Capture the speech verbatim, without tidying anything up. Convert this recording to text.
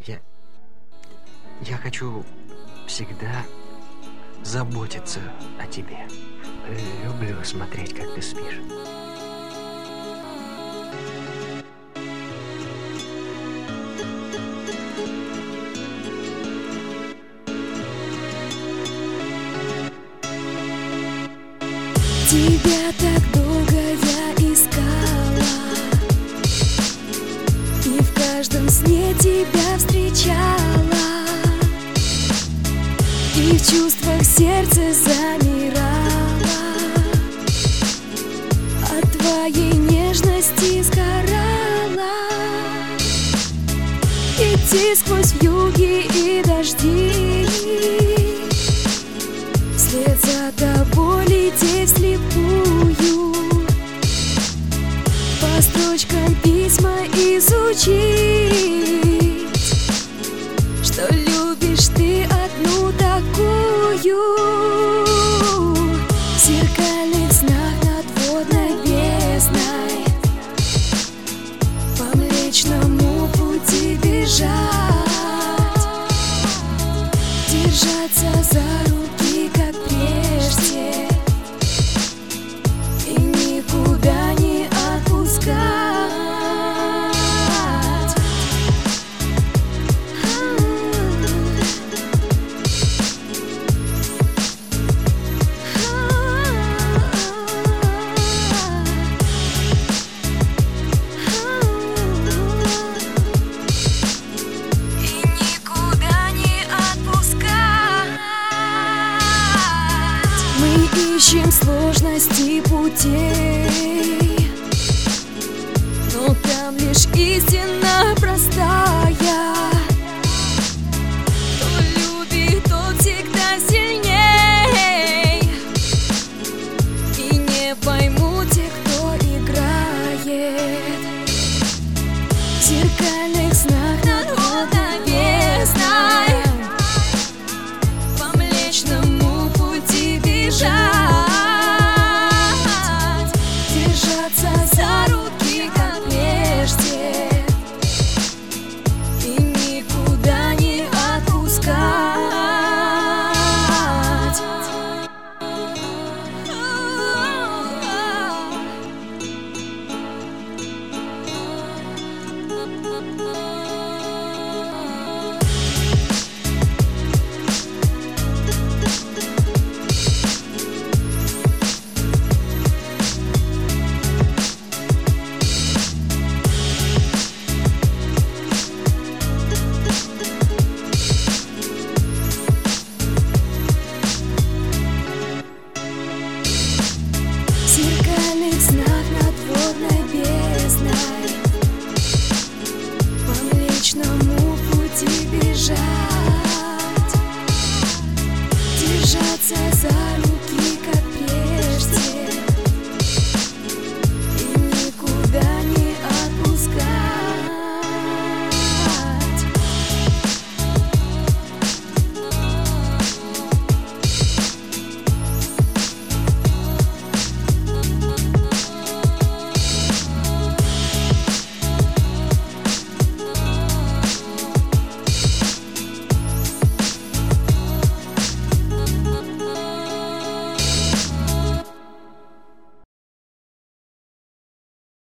Я... Я хочу всегда заботиться о тебе. Люблю смотреть, как ты спишь. Тебя так долго я искала, и в каждом сне тебя встречала, и в чувствах сердце замирало от твоей нежности сгорала. Идти сквозь вьюги и дожди, вслед за тобой лететь вслепую, по строчкам письма изучить, что любишь ты одну такую. В зеркальных снах над водной бездной, по Млечному пути бежать, держаться за руки, как прежде, и никуда не отпускать. И никуда не отпускать. Мы ищем сложности путей, но там лишь истина простая.